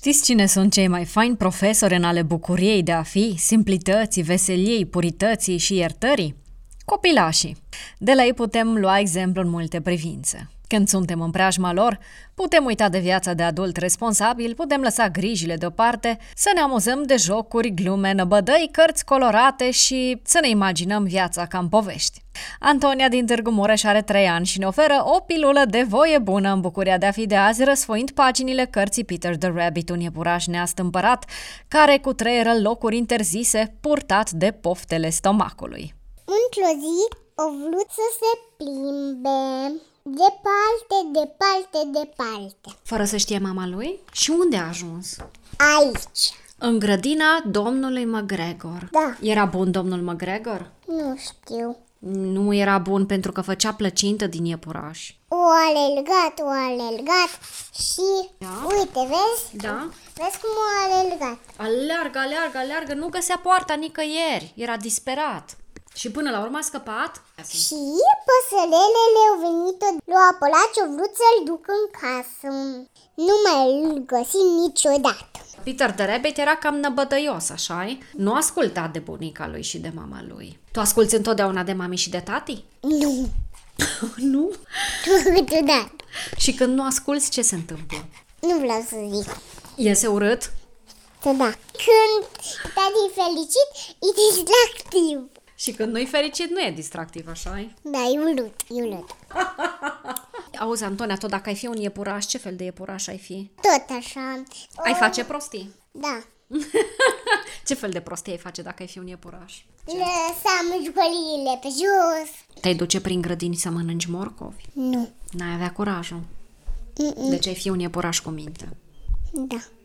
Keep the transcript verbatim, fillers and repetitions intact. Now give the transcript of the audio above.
Știți cine sunt cei mai faini profesori în ale bucuriei de a fi, simplității, veseliei, purității și iertării? Copilașii. De la ei putem lua exemplu în multe privințe. Când suntem în preajma lor, putem uita de viața de adult responsabil, putem lăsa grijile deoparte, să ne amuzăm de jocuri, glume, năbădăi, cărți colorate și să ne imaginăm viața ca în povești. Antonia din Târgu Mureș are trei ani și ne oferă o pilulă de voie bună în bucuria de a fi de azi, răsfoind paginile cărții Peter the Rabbit, un iepuraș neastâmpărat, care cutreieră locuri interzise, purtat de poftele stomacului. Într-o zi, o vrut să se plimbe departe, departe, departe. Fără să știe mama lui? Și unde a ajuns? Aici. În grădina domnului McGregor. Da. Era bun domnul McGregor? Nu știu. Nu era bun pentru că făcea plăcintă din iepuraș. O alergat, o alergat și... Da? Uite, vezi? Da? Vezi cum o alergat? Aleargă, aleargă, aleargă, nu găsea poarta nicăieri. Era disperat. Și până la urmă a scăpat? Și păsărelele au venit, l-au apărat și au vrut să-l ducă în casă. Nu mai-l găsi niciodată. Peter the Rabbit era cam năbădăios, așa-i? Nu asculta de bunica lui și de mama lui. Tu asculți întotdeauna de mami și de tati? Nu. Nu? Câteodată. Și când nu asculți, ce se întâmplă? Nu vreau să zic. Iese urât? Da. Când tati e fericit, e distractiv. Și când nu-i fericit, nu e distractiv, așa-i? Da, e urât, e urât. Auzi, Antonia, tot dacă ai fi un iepuraș, ce fel de iepuraș ai fi? Tot așa. Ai face prostii? Da. Ce fel de prostii ai face dacă ai fi un iepuraș? Lăsam jucăriile pe jos. Te-ai duce prin grădini să mănânci morcovi? Nu. N-ai avea curajul. Mm-mm. Deci ai fi un iepuraș cu minte. Da.